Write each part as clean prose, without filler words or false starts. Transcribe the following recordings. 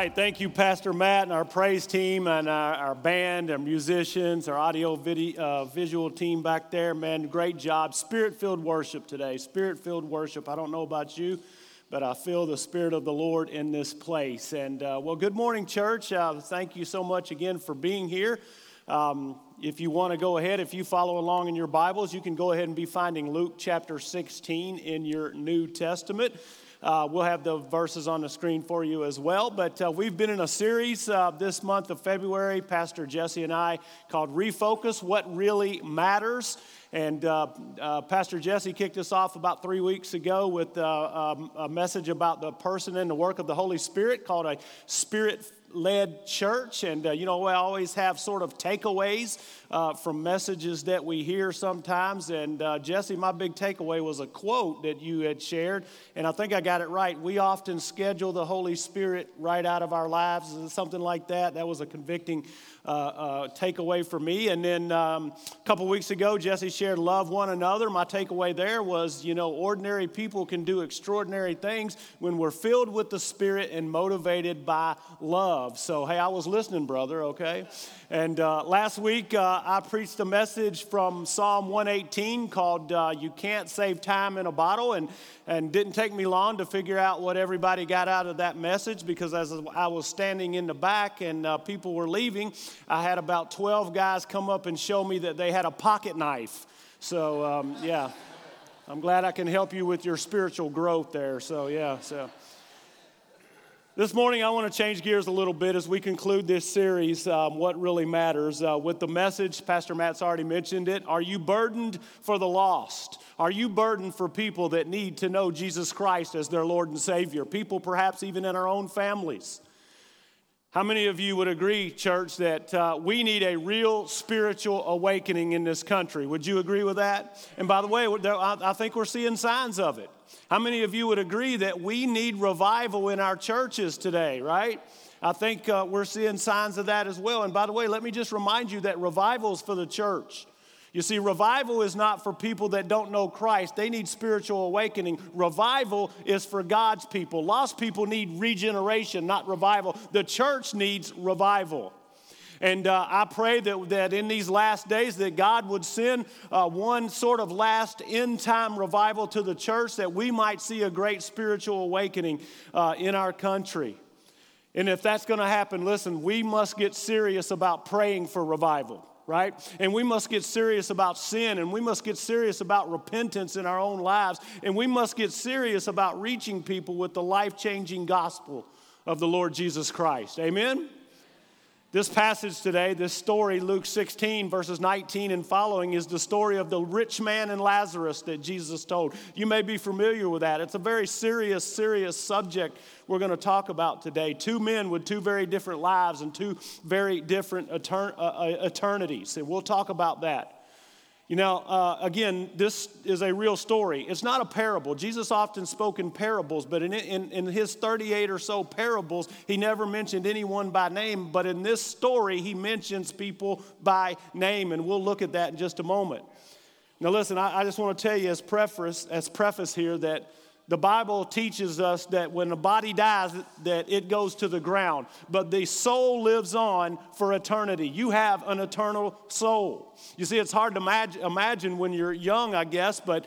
right, thank you, Pastor Matt, and our praise team, and our band, our musicians, our audio visual team back there. Man, great job. Spirit-filled worship today. Spirit-filled worship. I don't know about you, but I feel the Spirit of the Lord in this place. And, well, good morning, church. Thank you so much again for being here. If you want to go ahead, if you follow along in your Bibles, you can go ahead and be finding Luke chapter 16 in your New Testament. We'll have the verses on the screen for you as well. But we've been in a series this month of February, Pastor Jesse and I, called Refocus, What Really Matters. And Pastor Jesse kicked us off about 3 weeks ago with a message about the person and the work of the Holy Spirit called a Spirit-led church. And, we always have sort of takeaways from messages that we hear sometimes. And Jesse, my big takeaway was a quote that you had shared. And I think I got it right. We often schedule the Holy Spirit right out of our lives, something like that. That was a convicting takeaway for me. And then a couple weeks ago, Jesse shared love one another. My takeaway there was, ordinary people can do extraordinary things when we're filled with the Spirit and motivated by love. So, hey, I was listening, brother, okay? And last week, I preached a message from Psalm 118 called You Can't Save Time in a Bottle, and didn't take me long to figure out what everybody got out of that message, because as I was standing in the back and people were leaving, I had about 12 guys come up and show me that they had a pocket knife. So, I'm glad I can help you with your spiritual growth there. So. This morning, I want to change gears a little bit as we conclude this series, What Really Matters, with the message. Pastor Matt's already mentioned it. Are you burdened for the lost? Are you burdened for people that need to know Jesus Christ as their Lord and Savior? People perhaps even in our own families. How many of you would agree, church, that we need a real spiritual awakening in this country? Would you agree with that? And by the way, I think we're seeing signs of it. How many of you would agree that we need revival in our churches today, right? I think we're seeing signs of that as well. And by the way, let me just remind you that revival is for the church. You see, revival is not for people that don't know Christ. They need spiritual awakening. Revival is for God's people. Lost people need regeneration, not revival. The church needs revival. And I pray that in these last days that God would send one sort of last end-time revival to the church, that we might see a great spiritual awakening in our country. And if that's going to happen, listen, we must get serious about praying for revival. Right? And we must get serious about sin, and we must get serious about repentance in our own lives, and we must get serious about reaching people with the life-changing gospel of the Lord Jesus Christ. Amen? This passage today, this story, Luke 16, verses 19 and following, is the story of the rich man and Lazarus that Jesus told. You may be familiar with that. It's a very serious subject we're going to talk about today. Two men with two very different lives and two very different eternities. And we'll talk about that. Again, this is a real story. It's not a parable. Jesus often spoke in parables, but in his 38 or so parables, he never mentioned anyone by name. But in this story, he mentions people by name, and we'll look at that in just a moment. Now, listen, I just want to tell you as preface here that the Bible teaches us that when the body dies, that it goes to the ground, but the soul lives on for eternity. You have an eternal soul. You see, it's hard to imagine when you're young, I guess, but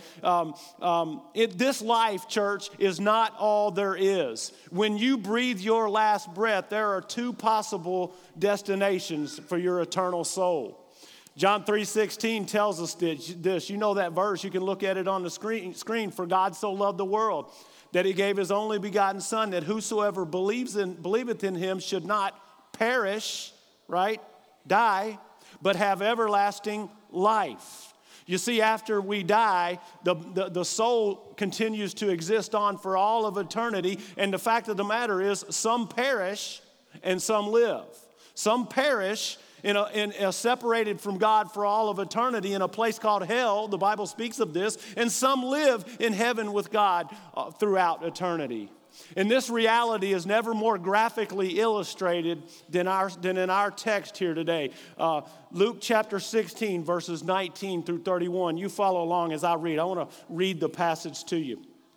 this life, church, is not all there is. When you breathe your last breath, there are two possible destinations for your eternal soul. John 3:16 tells us this. You know that verse. You can look at it on the screen. For God so loved the world that he gave his only begotten Son, that whosoever believeth in him should not perish, right, die, but have everlasting life. You see, after we die, the soul continues to exist on for all of eternity. And the fact of the matter is, some perish and some live. Some perish separated from God for all of eternity in a place called hell. The Bible speaks of this. And some live in heaven with God throughout eternity. And this reality is never more graphically illustrated than in our text here today. Luke chapter 16, verses 19 through 31. You follow along as I read. I want to read the passage to you.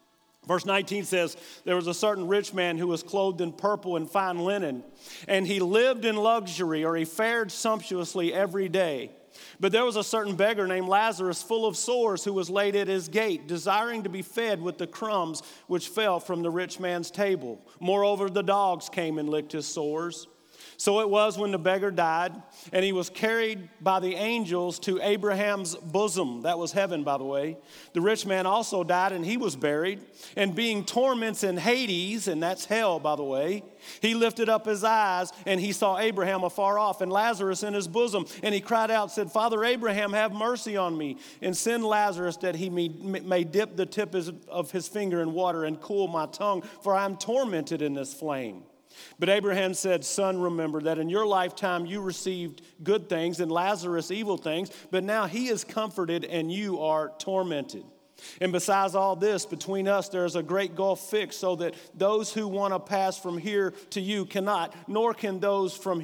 Verse 19 says, there was a certain rich man who was clothed in purple and fine linen, and he lived in luxury, or he fared sumptuously every day. But there was a certain beggar named Lazarus, full of sores, who was laid at his gate, desiring to be fed with the crumbs which fell from the rich man's table. Moreover, the dogs came and licked his sores. So it was when the beggar died, and he was carried by the angels to Abraham's bosom. That was heaven, by the way. The rich man also died, and he was buried. And being tormented in Hades, and that's hell, by the way, he lifted up his eyes, and he saw Abraham afar off, and Lazarus in his bosom. And he cried out, said, Father Abraham, have mercy on me, and send Lazarus that he may dip the tip of his finger in water and cool my tongue, for I am tormented in this flame. But Abraham said, Son, remember that in your lifetime you received good things and Lazarus evil things, but now he is comforted and you are tormented. And besides all this, between us there is a great gulf fixed, so that those who want to pass from here to you cannot, nor can those from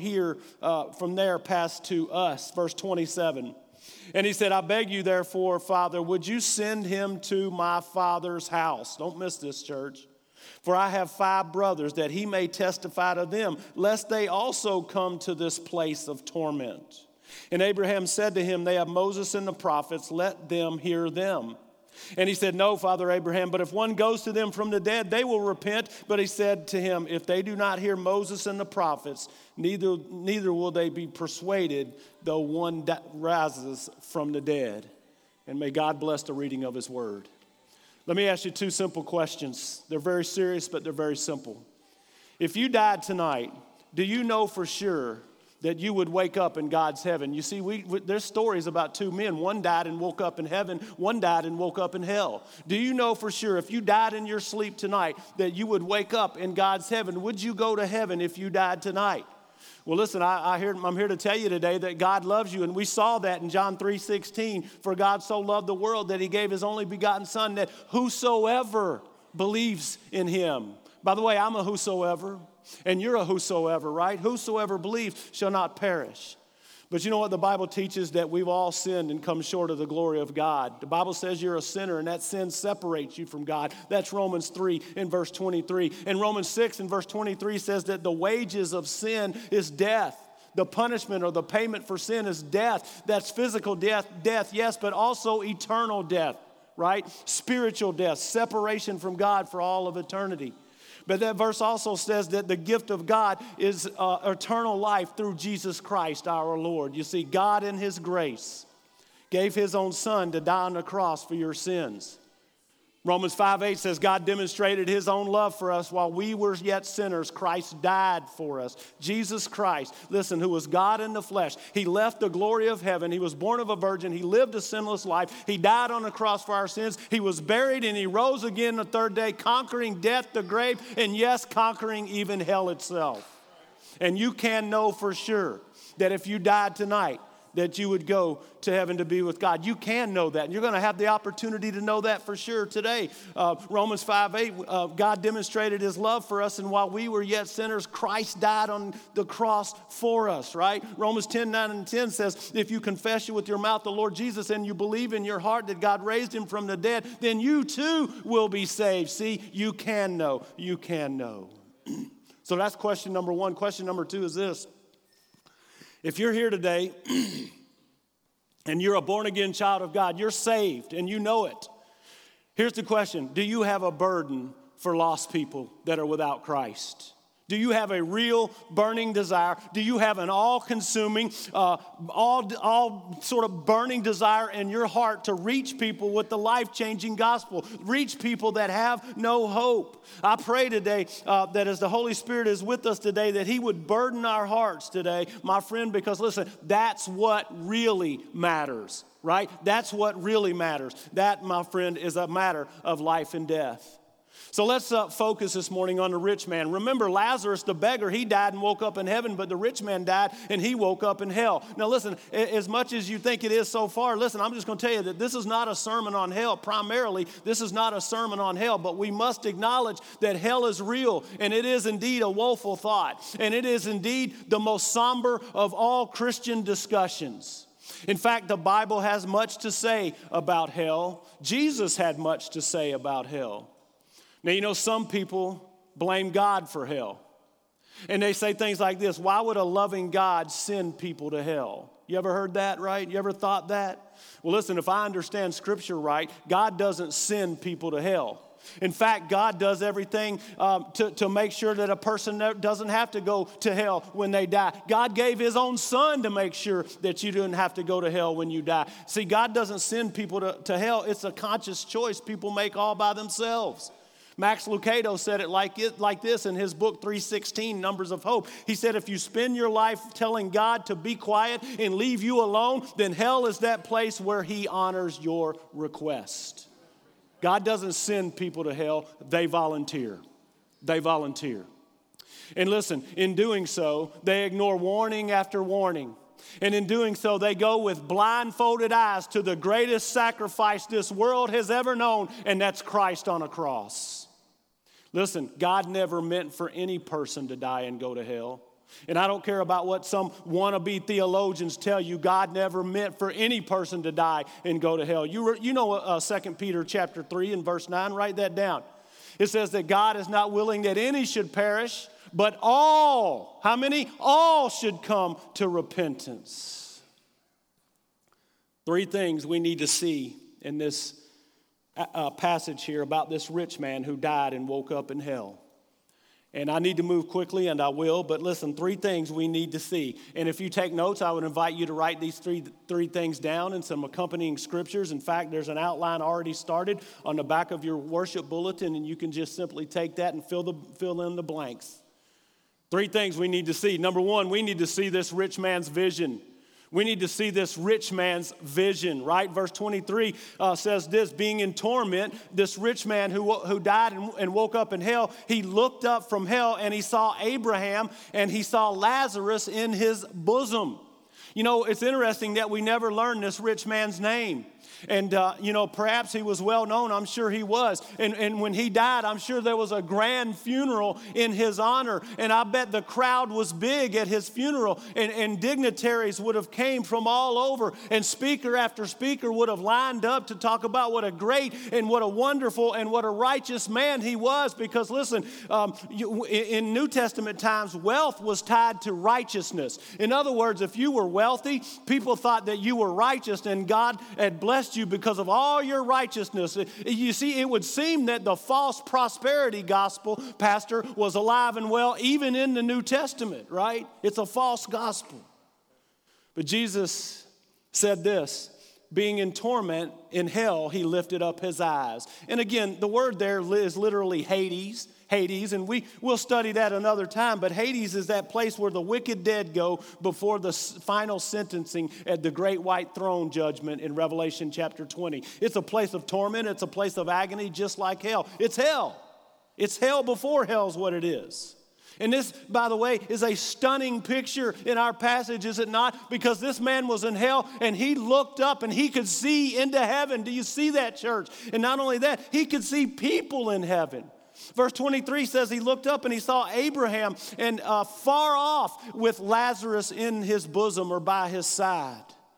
there pass to us. Verse 27. And he said, I beg you therefore, Father, would you send him to my father's house? Don't miss this, church. For I have 5 brothers, that he may testify to them, lest they also come to this place of torment. And Abraham said to him, they have Moses and the prophets, let them hear them. And he said, no, Father Abraham, but if one goes to them from the dead, they will repent. But he said to him, if they do not hear Moses and the prophets, neither will they be persuaded, though one rises from the dead. And may God bless the reading of his word. Let me ask you 2 simple questions. They're very serious, but they're very simple. If you died tonight, do you know for sure that you would wake up in God's heaven? You see, there's stories about 2 men. One died and woke up in heaven. One died and woke up in hell. Do you know for sure if you died in your sleep tonight that you would wake up in God's heaven? Would you go to heaven if you died tonight? Well, listen, I'm here to tell you today that God loves you, and we saw that in John 3:16. For God so loved the world that he gave his only begotten son, that whosoever believes in him. By the way, I'm a whosoever, and you're a whosoever, right? Whosoever believes shall not perish. But you know what the Bible teaches? That we've all sinned and come short of the glory of God. The Bible says you're a sinner, and that sin separates you from God. That's Romans 3 in verse 23. And Romans 6 in verse 23 says that the wages of sin is death. The punishment or the payment for sin is death. That's physical death, yes, but also eternal death, right? Spiritual death, separation from God for all of eternity. But that verse also says that the gift of God is eternal life through Jesus Christ our Lord. You see, God in his grace gave his own son to die on the cross for your sins. Romans 5:8 says God demonstrated his own love for us while we were yet sinners. Christ died for us. Jesus Christ, listen, who was God in the flesh. He left the glory of heaven. He was born of a virgin. He lived a sinless life. He died on the cross for our sins. He was buried and he rose again the 3rd day, conquering death, the grave, and yes, conquering even hell itself. And you can know for sure that if you died tonight, that you would go to heaven to be with God. You can know that, and you're going to have the opportunity to know that for sure today. Romans 5:8, God demonstrated his love for us, and while we were yet sinners, Christ died on the cross for us, right? Romans 10:9 and 10 says, if you confess with your mouth the Lord Jesus and you believe in your heart that God raised him from the dead, then you too will be saved. See, you can know. You can know. So that's question number 1. Question number 2 is this. If you're here today and you're a born-again child of God, you're saved and you know it. Here's the question. Do you have a burden for lost people that are without Christ? Do you have a real burning desire? Do you have an all-consuming, all sort of burning desire in your heart to reach people with the life-changing gospel? Reach people that have no hope. I pray today that as the Holy Spirit is with us today, that he would burden our hearts today, my friend, because listen, that's what really matters, right? That's what really matters. That, my friend, is a matter of life and death. So let's focus this morning on the rich man. Remember, Lazarus, the beggar, he died and woke up in heaven, but the rich man died and he woke up in hell. Now listen, as much as you think it is so far, listen, I'm just going to tell you that this is not a sermon on hell. Primarily, this is not a sermon on hell, but we must acknowledge that hell is real, and it is indeed a woeful thought, and it is indeed the most somber of all Christian discussions. In fact, the Bible has much to say about hell. Jesus had much to say about hell. Now, you know, some people blame God for hell. And they say things like this: why would a loving God send people to hell? You ever heard that, right? You ever thought that? Well, listen, if I understand Scripture right, God doesn't send people to hell. In fact, God does everything to make sure that a person doesn't have to go to hell when they die. God gave his own son to make sure that you didn't have to go to hell when you die. See, God doesn't send people to hell. It's a conscious choice people make all by themselves. Max Lucado said it like this in his book, 316, Numbers of Hope. He said, if you spend your life telling God to be quiet and leave you alone, then hell is that place where he honors your request. God doesn't send people to hell. They volunteer. They volunteer. And listen, in doing so, they ignore warning after warning. And in doing so, they go with blindfolded eyes to the greatest sacrifice this world has ever known, and that's Christ on a cross. Listen, God never meant for any person to die and go to hell. And I don't care about what some wannabe theologians tell you. God never meant for any person to die and go to hell. You know 2 Peter chapter 3 and verse 9, write that down. It says that God is not willing that any should perish, but all, how many? All should come to repentance. Three things we need to see in this passage here about this rich man who died and woke up in hell. And I need to move quickly, and I will, but listen, three things we need to see. And if you take notes, I would invite you to write these three things down in some accompanying scriptures. In fact, there's an outline already started on the back of your worship bulletin, and you can just simply take that and fill in the blanks. Three things we need to see. Number one, we need to see this rich man's vision. We need to see this rich man's vision, right? Verse 23 says this: being in torment, this rich man who died and woke up in hell, he looked up from hell and he saw Abraham and he saw Lazarus in his bosom. You know, it's interesting that we never learn this rich man's name. And, perhaps he was well known. I'm sure he was. And when he died, I'm sure there was a grand funeral in his honor. And I bet the crowd was big at his funeral. And dignitaries would have came from all over. And speaker after speaker would have lined up to talk about what a great and what a wonderful and what a righteous man he was. Because, listen, in New Testament times, wealth was tied to righteousness. In other words, if you were wealthy, people thought that you were righteous and God had blessed you because of all your righteousness. You see, it would seem that the false prosperity gospel, Pastor, was alive and well even in the New Testament, right? It's a false gospel. But Jesus said this: being in torment in hell, he lifted up his eyes. And again, the word there is literally Hades, and we'll study that another time. But Hades is that place where the wicked dead go before the final sentencing at the great white throne judgment in Revelation chapter 20. It's a place of torment. It's a place of agony, just like hell. It's hell. It's hell before hell's what it is. And this, by the way, is a stunning picture in our passage, is it not? Because this man was in hell and he looked up and he could see into heaven. Do you see that, church? And not only that, he could see people in heaven. Verse 23 says he looked up and he saw Abraham and far off with Lazarus in his bosom or by his side.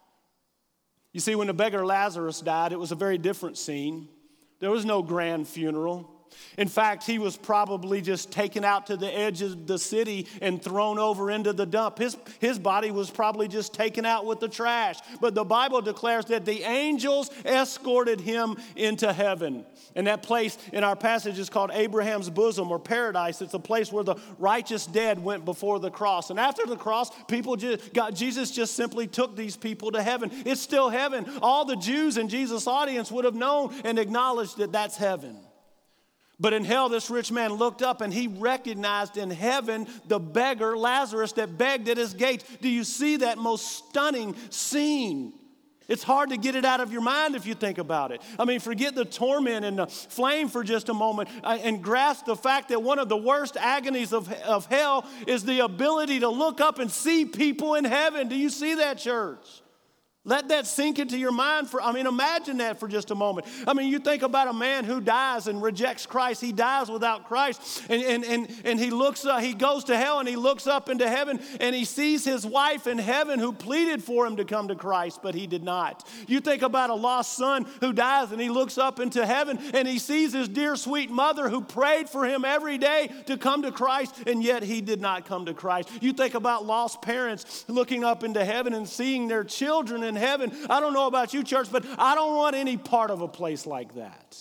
You see, when the beggar Lazarus died, it was a very different scene. There was no grand funeral. In fact, he was probably just taken out to the edge of the city and thrown over into the dump. His body was probably just taken out with the trash. But the Bible declares that the angels escorted him into heaven. And that place in our passage is called Abraham's bosom or paradise. It's a place where the righteous dead went before the cross. And after the cross, Jesus just simply took these people to heaven. It's still heaven. All the Jews in Jesus' audience would have known and acknowledged that that's heaven. But in hell, this rich man looked up and he recognized in heaven the beggar, Lazarus, that begged at his gates. Do you see that most stunning scene? It's hard to get it out of your mind if you think about it. I mean, forget the torment and the flame for just a moment and grasp the fact that one of the worst agonies of hell is the ability to look up and see people in heaven. Do you see that, church? Let that sink into your mind imagine that for just a moment. You think about a man who dies and rejects Christ. He dies without Christ. And he looks up, he goes to hell and he looks up into heaven and he sees his wife in heaven who pleaded for him to come to Christ, but he did not. You think about a lost son who dies and he looks up into heaven and he sees his dear sweet mother who prayed for him every day to come to Christ, and yet he did not come to Christ. You think about lost parents looking up into heaven and seeing their children in heaven. I don't know about you, church, but I don't want any part of a place like that.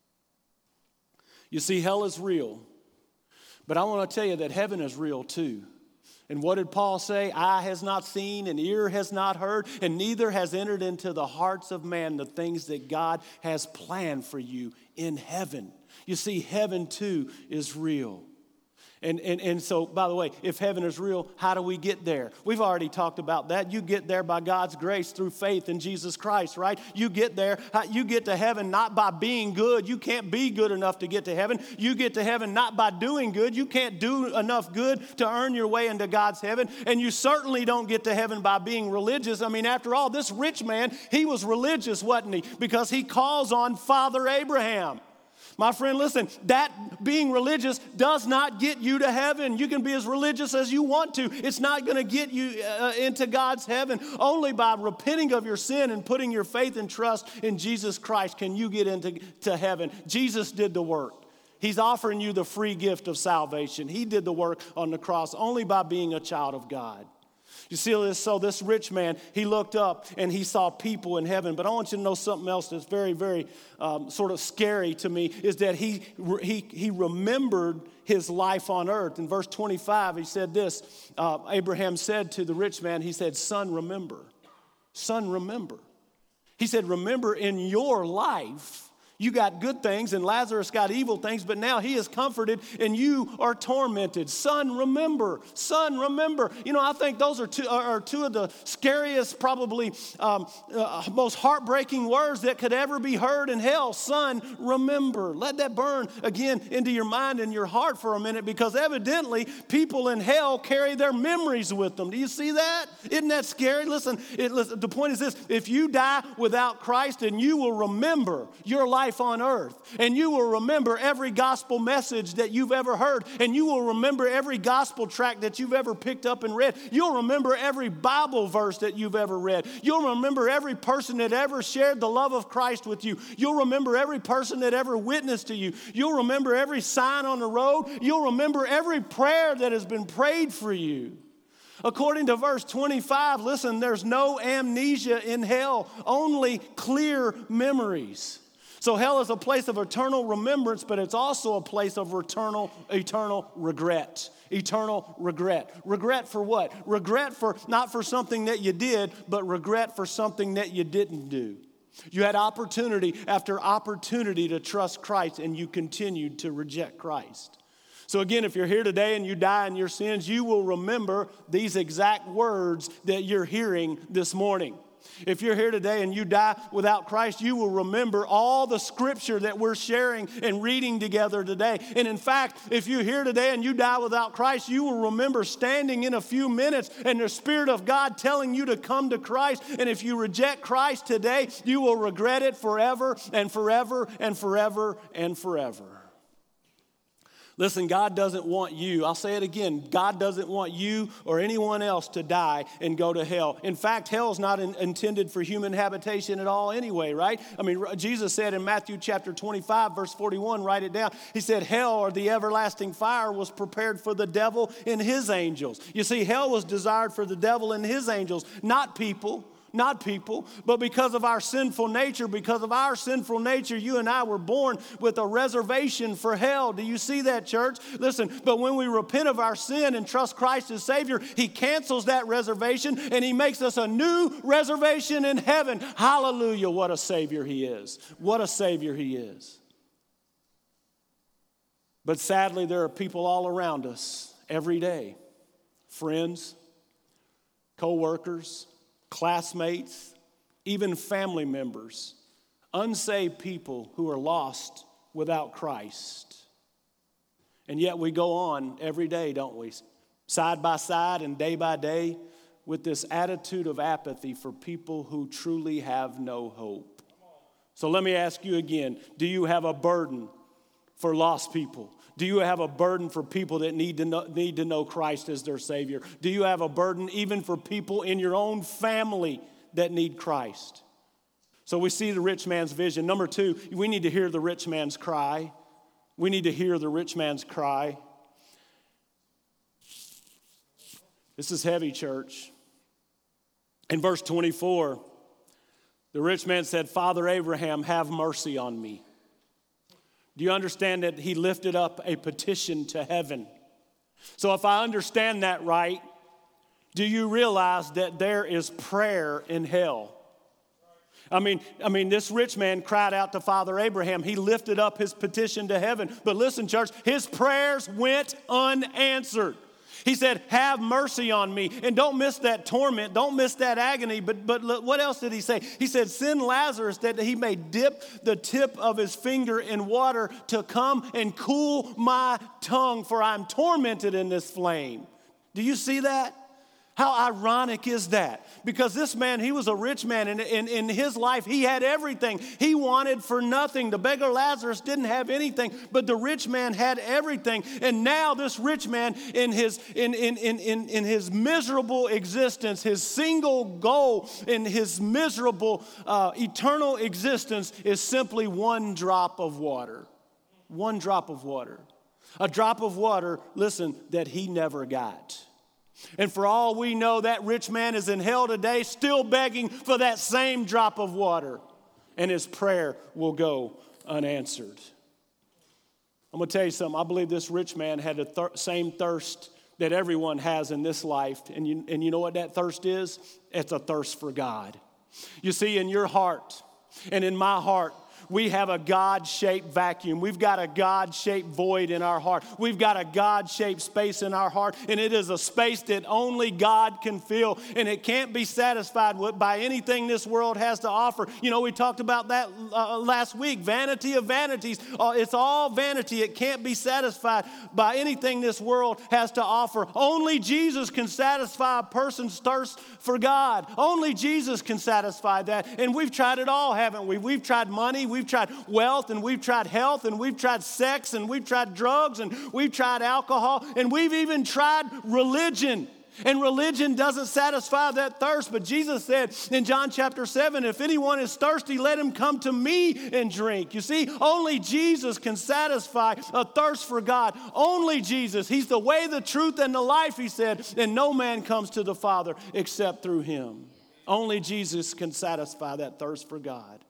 You see, hell is real, but I want to tell you that heaven is real too. And what did Paul say? Eye has not seen and ear has not heard, and neither has entered into the hearts of man the things that God has planned for you in heaven. You see, heaven too is real. And so, by the way, if heaven is real, how do we get there? We've already talked about that. You get there by God's grace through faith in Jesus Christ, right? You get there, you get to heaven not by being good. You can't be good enough to get to heaven. You get to heaven not by doing good. You can't do enough good to earn your way into God's heaven. And you certainly don't get to heaven by being religious. After all, this rich man, he was religious, wasn't he? Because he calls on Father Abraham. My friend, listen, that being religious does not get you to heaven. You can be as religious as you want to. It's not going to get you into God's heaven. Only by repenting of your sin and putting your faith and trust in Jesus Christ can you get into heaven. Jesus did the work. He's offering you the free gift of salvation. He did the work on the cross only by being a child of God. You see this? So this rich man, he looked up and he saw people in heaven. But I want you to know something else that's very, very sort of scary to me, is that he remembered his life on earth. In verse 25, he said this. Abraham said to the rich man, he said, "Son, remember. Son, remember." He said, remember in your life, you got good things and Lazarus got evil things, but now he is comforted and you are tormented. Son, remember. Son, remember. I think those are two of the scariest, probably most heartbreaking words that could ever be heard in hell. Son, remember. Let that burn again into your mind and your heart for a minute, because evidently people in hell carry their memories with them. Do you see that? Isn't that scary? Listen, the point is this. If you die without Christ, and you will remember your life on earth, and you will remember every gospel message that you've ever heard, and you will remember every gospel tract that you've ever picked up and read. You'll remember every Bible verse that you've ever read. You'll remember every person that ever shared the love of Christ with you. You'll remember every person that ever witnessed to you. You'll remember every sign on the road. You'll remember every prayer that has been prayed for you. According to verse 25, listen, there's no amnesia in hell, only clear memories. So hell is a place of eternal remembrance, but it's also a place of eternal regret. Eternal regret. Regret for what? Regret for not for something that you did, but regret for something that you didn't do. You had opportunity after opportunity to trust Christ, and you continued to reject Christ. So again, if you're here today and you die in your sins, you will remember these exact words that you're hearing this morning. If you're here today and you die without Christ, you will remember all the scripture that we're sharing and reading together today. And in fact, if you're here today and you die without Christ, you will remember standing in a few minutes and the Spirit of God telling you to come to Christ. And if you reject Christ today, you will regret it forever and forever and forever and forever. Listen, God doesn't want you, I'll say it again, God doesn't want you or anyone else to die and go to hell. In fact, hell is not intended for human habitation at all anyway, right? Jesus said in Matthew chapter 25, verse 41, write it down. He said, hell, or the everlasting fire, was prepared for the devil and his angels. You see, hell was desired for the devil and his angels, not people. Not people, but because of our sinful nature, you and I were born with a reservation for hell. Do you see that, church? Listen, but when we repent of our sin and trust Christ as Savior, He cancels that reservation and He makes us a new reservation in heaven. Hallelujah, what a Savior He is. What a Savior He is. But sadly, there are people all around us every day, friends, co-workers, classmates, even family members, unsaved people who are lost without Christ. And yet we go on every day, don't we? Side by side and day by day, with this attitude of apathy for people who truly have no hope. So let me ask you again, do you have a burden for lost people? Do you have a burden for people that need to know Christ as their Savior? Do you have a burden even for people in your own family that need Christ? So we see the rich man's vision. Number two, we need to hear the rich man's cry. We need to hear the rich man's cry. This is heavy, church. In verse 24, the rich man said, "Father Abraham, have mercy on me." Do you understand that he lifted up a petition to heaven? So if I understand that right, do you realize that there is prayer in hell? I mean, this rich man cried out to Father Abraham. He lifted up his petition to heaven. But listen, church, his prayers went unanswered. He said, "Have mercy on me." And don't miss that torment. Don't miss that agony. But look, what else did he say? He said, "Send Lazarus that he may dip the tip of his finger in water to come and cool my tongue, for I'm tormented in this flame." Do you see that? How ironic is that? Because this man, he was a rich man, and in his life, he had everything. He wanted for nothing. The beggar Lazarus didn't have anything, but the rich man had everything. And now this rich man, in his miserable existence, his single goal in his miserable eternal existence is simply one drop of water. One drop of water. A drop of water, listen, that he never got. And for all we know, that rich man is in hell today, still begging for that same drop of water. And his prayer will go unanswered. I'm going to tell you something. I believe this rich man had the same thirst that everyone has in this life. And you know what that thirst is? It's a thirst for God. You see, in your heart and in my heart, we have a God-shaped vacuum. We've got a God-shaped void in our heart. We've got a God-shaped space in our heart, and it is a space that only God can fill, and it can't be satisfied by anything this world has to offer. You know, we talked about that last week. Vanity of vanities. It's all vanity. It can't be satisfied by anything this world has to offer. Only Jesus can satisfy a person's thirst for God. Only Jesus can satisfy that, and we've tried it all, haven't we? We've tried money. We've tried wealth, and we've tried health, and we've tried sex, and we've tried drugs, and we've tried alcohol, and we've even tried religion. And religion doesn't satisfy that thirst. But Jesus said in John chapter 7, "If anyone is thirsty, let him come to me and drink." You see, only Jesus can satisfy a thirst for God. Only Jesus. He's the way, the truth, and the life, he said. And no man comes to the Father except through him. Only Jesus can satisfy that thirst for God.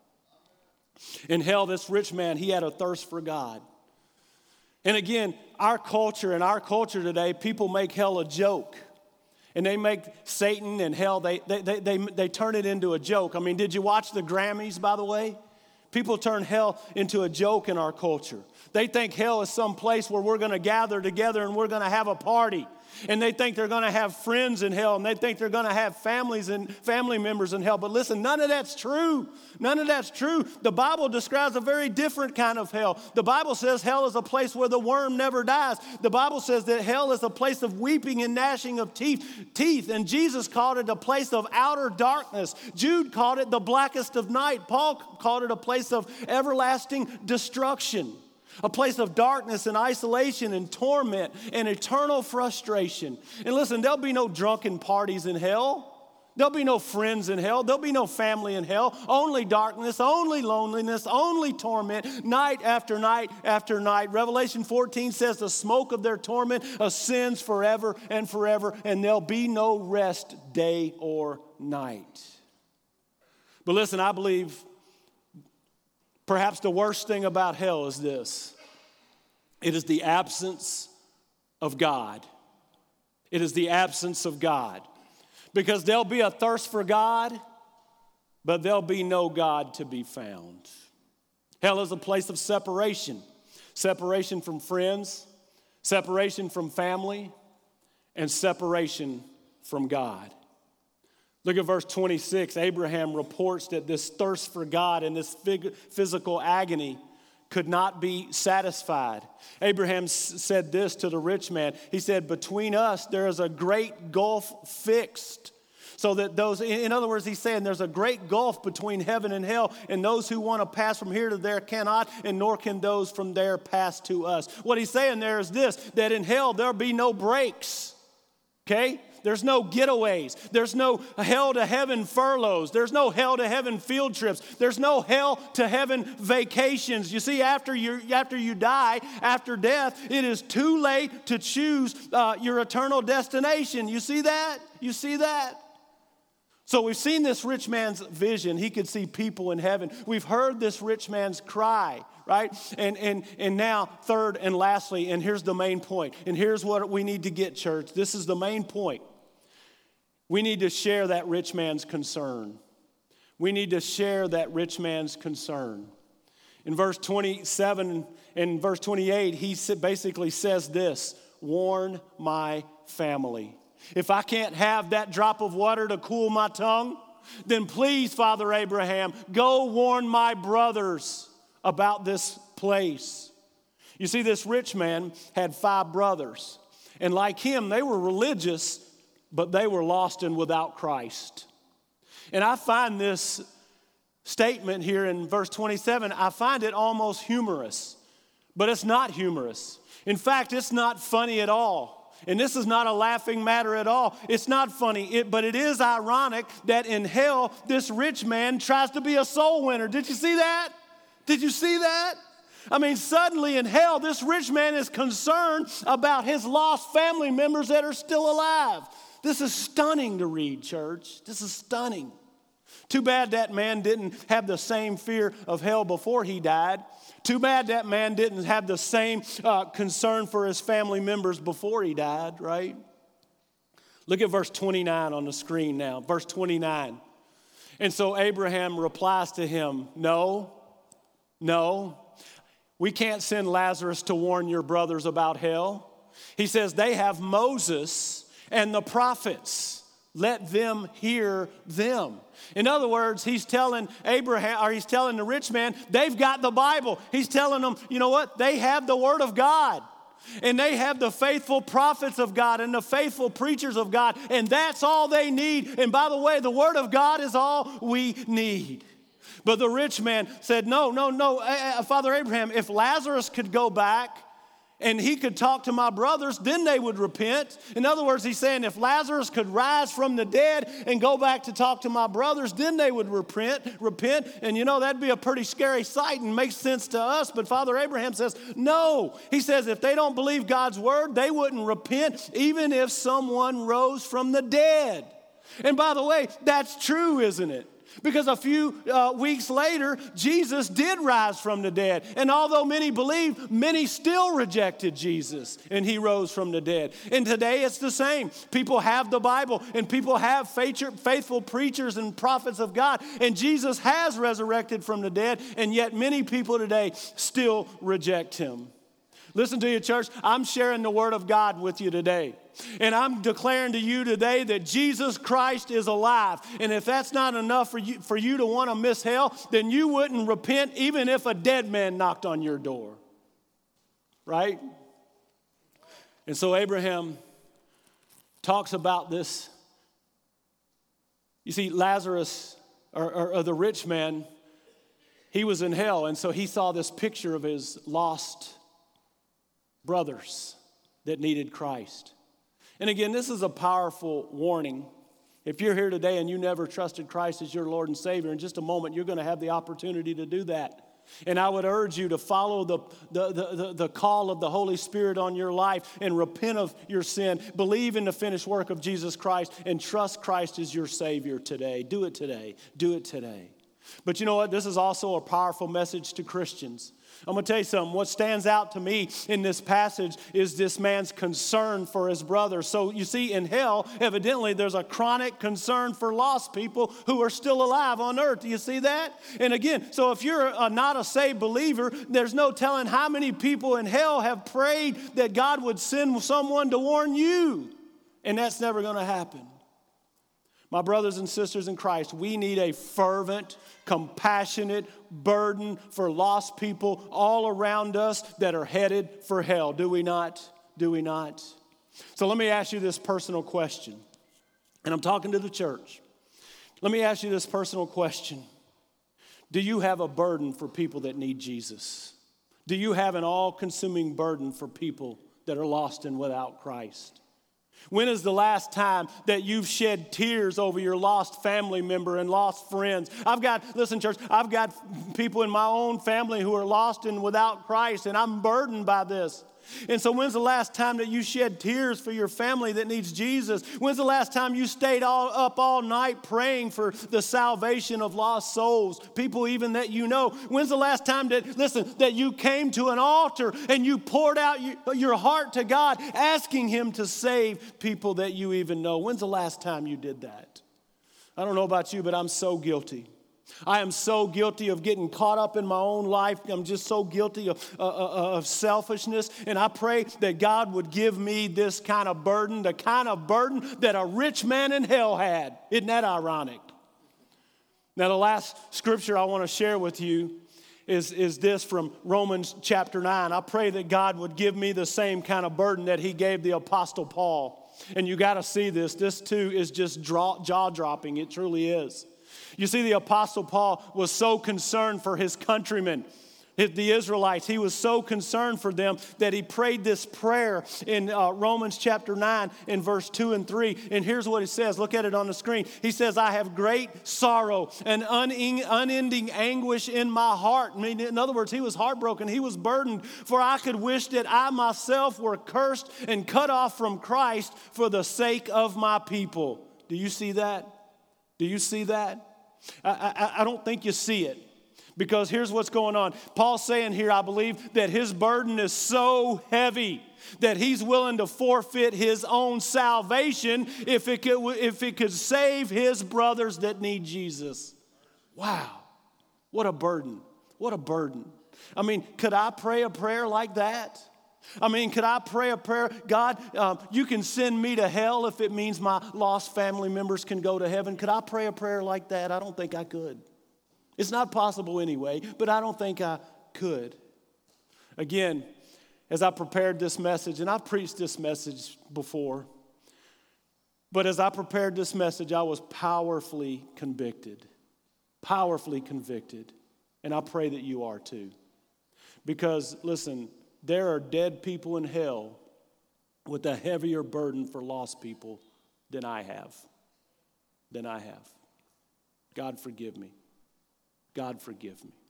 In hell, this rich man, he had a thirst for God. And again, our culture today, people make hell a joke. And they make Satan and hell, they turn it into a joke. I mean, did you watch the Grammys, by the way? People turn hell into a joke in our culture. They think hell is some place where we're going to gather together and we're going to have a party. And they think they're going to have friends in hell, and they think they're going to have families and family members in hell. But listen, none of that's true. None of that's true. The Bible describes a very different kind of hell. The Bible says hell is a place where the worm never dies. The Bible says that hell is a place of weeping and gnashing of teeth. And Jesus called it a place of outer darkness. Jude called it the blackest of night. Paul called it a place of everlasting destruction. A place of darkness and isolation and torment and eternal frustration. And listen, there'll be no drunken parties in hell. There'll be no friends in hell. There'll be no family in hell. Only darkness, only loneliness, only torment, night after night after night. Revelation 14 says the smoke of their torment ascends forever and forever, and there'll be no rest day or night. But listen, I believe perhaps the worst thing about hell is this. It is the absence of God. It is the absence of God. Because there'll be a thirst for God, but there'll be no God to be found. Hell is a place of separation. Separation from friends, separation from family, and separation from God. Look at verse 26. Abraham reports that this thirst for God and this physical agony could not be satisfied. Abraham said this to the rich man. He said, "Between us there is a great gulf fixed, So that those, in other words, he's saying there's a great gulf between heaven and hell, and those who want to pass from here to there cannot, and nor can those from there pass to us. What he's saying there is this, that in hell there'll be no breaks, okay? There's no getaways. There's no hell to heaven furloughs. There's no hell to heaven field trips. There's no hell to heaven vacations. You see, after you die, after death, it is too late to choose your eternal destination. You see that? You see that? So we've seen this rich man's vision. He could see people in heaven. We've heard this rich man's cry, right? And now, third and lastly, and here's the main point. And here's what we need to get, church. This is the main point. We need to share that rich man's concern. We need to share that rich man's concern. In verse 27 and verse 28, he basically says this, warn my family. If I can't have that drop of water to cool my tongue, then please, Father Abraham, go warn my brothers about this place. You see, this rich man had 5 brothers. And like him, they were religious, but they were lost and without Christ. And I find this statement here in verse 27, I find it almost humorous. But it's not humorous. In fact, it's not funny at all. And this is not a laughing matter at all. It's not funny, but it is ironic that in hell, this rich man tries to be a soul winner. Did you see that? Did you see that? I mean, suddenly in hell, this rich man is concerned about his lost family members that are still alive. This is stunning to read, church. This is stunning. Too bad that man didn't have the same fear of hell before he died. Too bad that man didn't have the same concern for his family members before he died, right? Look at verse 29 on the screen now. Verse 29. And so Abraham replies to him, no, we can't send Lazarus to warn your brothers about hell. He says they have Moses and the prophets. Let them hear them. In other words, he's telling Abraham, or he's telling the rich man, they've got the Bible. He's telling them, you know what? They have the Word of God. And they have the faithful prophets of God and the faithful preachers of God. And that's all they need. And by the way, the Word of God is all we need. But the rich man said, no, Father Abraham, if Lazarus could go back and he could talk to my brothers, then they would repent. In other words, he's saying if Lazarus could rise from the dead and go back to talk to my brothers, then they would repent. And you know, that'd be a pretty scary sight and makes sense to us. But Father Abraham says, no. He says if they don't believe God's word, they wouldn't repent even if someone rose from the dead. And by the way, that's true, isn't it? Because a few weeks later, Jesus did rise from the dead. And although many believed, many still rejected Jesus. And he rose from the dead. And today it's the same. People have the Bible and people have faithful preachers and prophets of God. And Jesus has resurrected from the dead. And yet many people today still reject him. Listen to you, church. I'm sharing the word of God with you today. And I'm declaring to you today that Jesus Christ is alive. And if that's not enough for you to want to miss hell, then you wouldn't repent even if a dead man knocked on your door. Right? And so Abraham talks about this. You see, Lazarus, or the rich man, he was in hell. And so he saw this picture of his lost brothers that needed Christ. And again, this is a powerful warning. If you're here today and you never trusted Christ as your Lord and Savior, in just a moment you're going to have the opportunity to do that. And I would urge you to follow the call of the Holy Spirit on your life and repent of your sin. Believe in the finished work of Jesus Christ and trust Christ as your Savior today. Do it today. Do it today. But you know what? This is also a powerful message to Christians. I'm going to tell you something. What stands out to me in this passage is this man's concern for his brother. So you see, in hell, evidently, there's a chronic concern for lost people who are still alive on earth. Do you see that? And again, so if you're not a saved believer, there's no telling how many people in hell have prayed that God would send someone to warn you. And that's never going to happen. My brothers and sisters in Christ, we need a fervent, compassionate burden for lost people all around us that are headed for hell. Do we not? Do we not? So let me ask you this personal question. And I'm talking to the church. Let me ask you this personal question. Do you have a burden for people that need Jesus? Do you have an all-consuming burden for people that are lost and without Christ? When is the last time that you've shed tears over your lost family member and lost friends? Listen, church, I've got people in my own family who are lost and without Christ, and I'm burdened by this. And so when's the last time that you shed tears for your family that needs Jesus? When's the last time you stayed up all night praying for the salvation of lost souls, people even that you know? When's the last time that you came to an altar and you poured out your heart to God, asking Him to save people that you even know? When's the last time you did that? I don't know about you, but I'm so guilty. I am so guilty of getting caught up in my own life. I'm just so guilty of selfishness. And I pray that God would give me this kind of burden, the kind of burden that a rich man in hell had. Isn't that ironic? Now, the last scripture I want to share with you is this from Romans chapter 9. I pray that God would give me the same kind of burden that He gave the Apostle Paul. And you got to see this. This too is just jaw-dropping. It truly is. You see, the Apostle Paul was so concerned for his countrymen, the Israelites. He was so concerned for them that he prayed this prayer in Romans chapter 9 in verse 2 and 3. And here's what it says. Look at it on the screen. He says, I have great sorrow and unending anguish in my heart. I mean, in other words, he was heartbroken. He was burdened, for I could wish that I myself were cursed and cut off from Christ for the sake of my people. Do you see that? Do you see that? I don't think you see it, because here's what's going on. Paul's saying here, I believe, that his burden is so heavy that he's willing to forfeit his own salvation if it could save his brothers that need Jesus. Wow, what a burden. What a burden. I mean, could I pray a prayer like that? I mean, could I pray a prayer? God, you can send me to hell if it means my lost family members can go to heaven. Could I pray a prayer like that? I don't think I could. It's not possible anyway, but I don't think I could. Again, as I prepared this message, and I've preached this message before, but as I prepared this message, I was powerfully convicted. Powerfully convicted. And I pray that you are too. Because, listen, there are dead people in hell with a heavier burden for lost people than I have. God forgive me. God forgive me.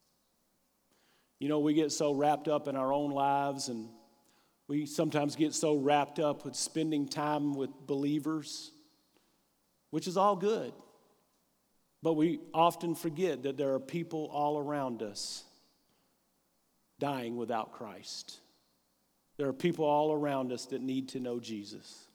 You know, we get so wrapped up in our own lives, and we sometimes get so wrapped up with spending time with believers, which is all good. But we often forget that there are people all around us dying without Christ. There are people all around us that need to know Jesus,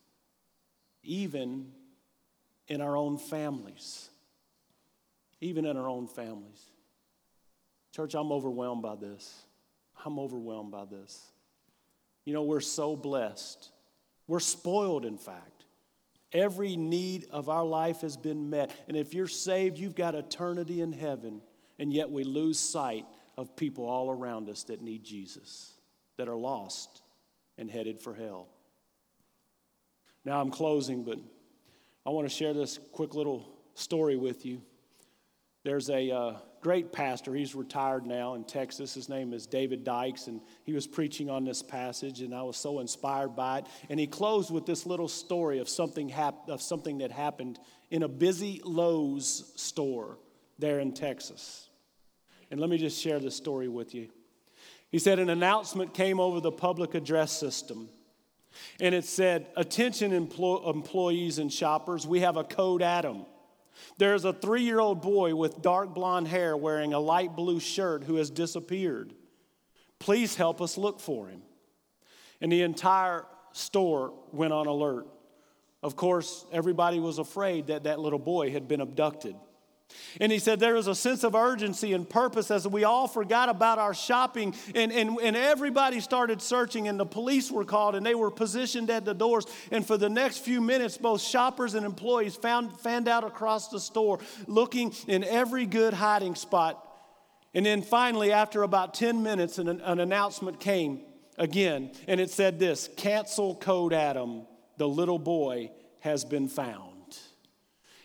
even in our own families. Even in our own families. Church, I'm overwhelmed by this. I'm overwhelmed by this. You know, we're so blessed. We're spoiled, in fact. Every need of our life has been met. And if you're saved, you've got eternity in heaven. And yet we lose sight of people all around us that need Jesus, that are lost and headed for hell. Now I'm closing, but I want to share this quick little story with you. There's a great pastor. He's retired now in Texas. His name is David Dykes, and he was preaching on this passage, and I was so inspired by it. And he closed with this little story of something that happened in a busy Lowe's store there in Texas. And let me just share this story with you. He said an announcement came over the public address system, and it said, "Attention employees and shoppers, we have a code Adam. There's a 3-year-old boy with dark blonde hair wearing a light blue shirt who has disappeared. Please help us look for him." And the entire store went on alert. Of course, everybody was afraid that that little boy had been abducted. And he said there was a sense of urgency and purpose as we all forgot about our shopping, and everybody started searching, and the police were called, and they were positioned at the doors. And for the next few minutes, both shoppers and employees fanned out across the store, looking in every good hiding spot. And then finally, after about 10 minutes, an announcement came again, and it said this: "Cancel code Adam, the little boy has been found."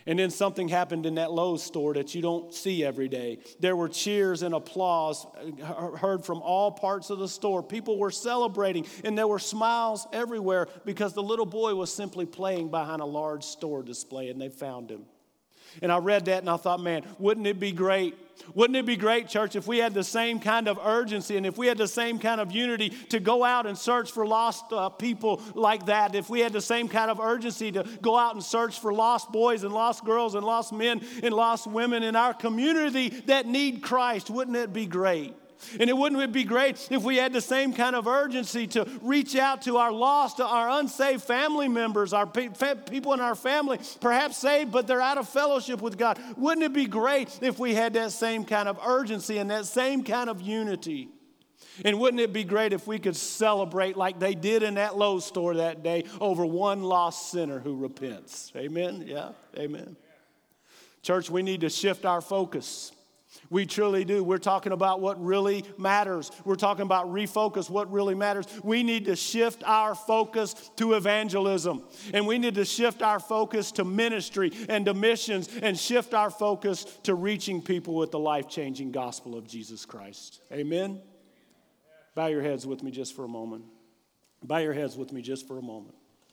And then something happened in that Lowe's store that you don't see every day. There were cheers and applause heard from all parts of the store. People were celebrating, and there were smiles everywhere because the little boy was simply playing behind a large store display, and they found him. And I read that and I thought, man, wouldn't it be great? Wouldn't it be great, church, if we had the same kind of urgency and if we had the same kind of unity to go out and search for lost people like that? If we had the same kind of urgency to go out and search for lost boys and lost girls and lost men and lost women in our community that need Christ, wouldn't it be great? And wouldn't it be great if we had the same kind of urgency to reach out to our lost, our unsaved family members, our people in our family, perhaps saved, but they're out of fellowship with God? Wouldn't it be great if we had that same kind of urgency and that same kind of unity? And wouldn't it be great if we could celebrate like they did in that Lowe's store that day over one lost sinner who repents? Amen? Yeah, amen. Church, we need to shift our focus. We truly do. We're talking about what really matters. We're talking about refocus, what really matters. We need to shift our focus to evangelism. And we need to shift our focus to ministry and to missions and shift our focus to reaching people with the life-changing gospel of Jesus Christ. Amen? Bow your heads with me just for a moment. Bow your heads with me just for a moment.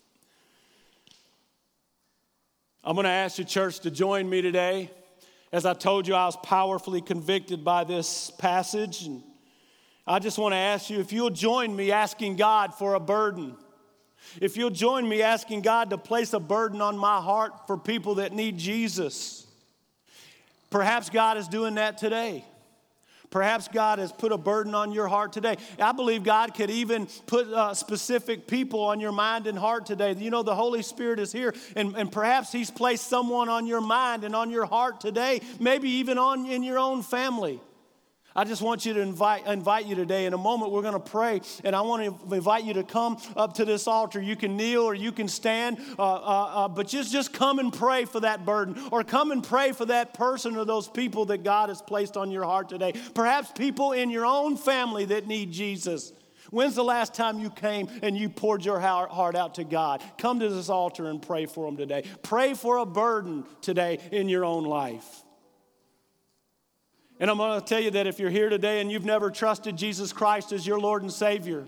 I'm going to ask you, church, to join me today. As I told you, I was powerfully convicted by this passage. And I just want to ask you if you'll join me asking God for a burden. If you'll join me asking God to place a burden on my heart for people that need Jesus. Perhaps God is doing that today. Perhaps God has put a burden on your heart today. I believe God could even put specific people on your mind and heart today. You know, the Holy Spirit is here, and perhaps He's placed someone on your mind and on your heart today, maybe even in your own family. I just want you to invite you today. In a moment, we're going to pray, and I want to invite you to come up to this altar. You can kneel or you can stand, but just come and pray for that burden, or come and pray for that person or those people that God has placed on your heart today. Perhaps people in your own family that need Jesus. When's the last time you came and you poured your heart out to God? Come to this altar and pray for them today. Pray for a burden today in your own life. And I'm going to tell you that if you're here today and you've never trusted Jesus Christ as your Lord and Savior,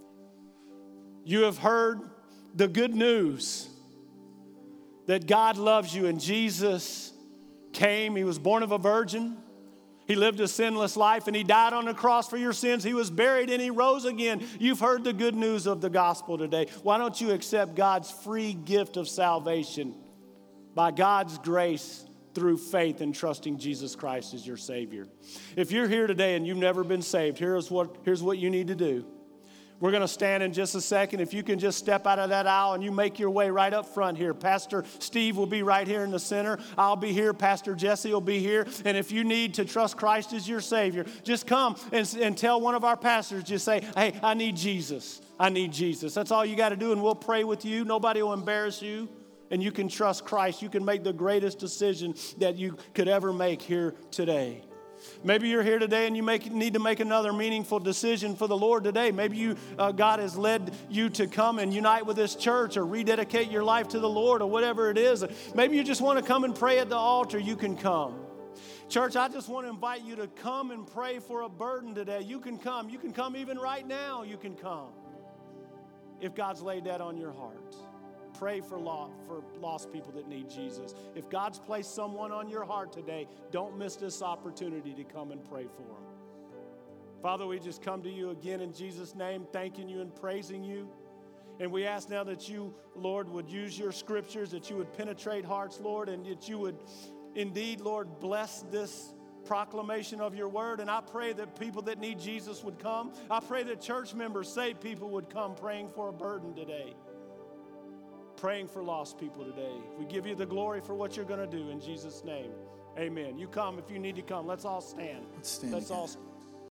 you have heard the good news that God loves you and Jesus came. He was born of a virgin. He lived a sinless life and He died on the cross for your sins. He was buried and He rose again. You've heard the good news of the gospel today. Why don't you accept God's free gift of salvation by God's grace through faith and trusting Jesus Christ as your Savior? If you're here today and you've never been saved, here's what you need to do. We're going to stand in just a second. If you can just step out of that aisle and you make your way right up front here. Pastor Steve will be right here in the center. I'll be here. Pastor Jesse will be here. And if you need to trust Christ as your Savior, just come and tell one of our pastors, just say, hey, I need Jesus. I need Jesus. That's all you got to do, and we'll pray with you. Nobody will embarrass you. And you can trust Christ. You can make the greatest decision that you could ever make here today. Maybe you're here today and you need to make another meaningful decision for the Lord today. Maybe God has led you to come and unite with this church or rededicate your life to the Lord or whatever it is. Maybe you just want to come and pray at the altar. You can come. Church, I just want to invite you to come and pray for a burden today. You can come. You can come even right now. You can come if God's laid that on your heart. Pray for lost people that need Jesus. If God's placed someone on your heart today, don't miss this opportunity to come and pray for them. Father, we just come to you again in Jesus' name, thanking you and praising you. And we ask now that you, Lord, would use your scriptures, that you would penetrate hearts, Lord, and that you would indeed, Lord, bless this proclamation of your word. And I pray that people that need Jesus would come. I pray that church members, saved people would come praying for a burden today. Praying for lost people today. We give you the glory for what you're going to do in Jesus' name. Amen. You come if you need to come. Let's all stand. Let's stand. Let's all stand.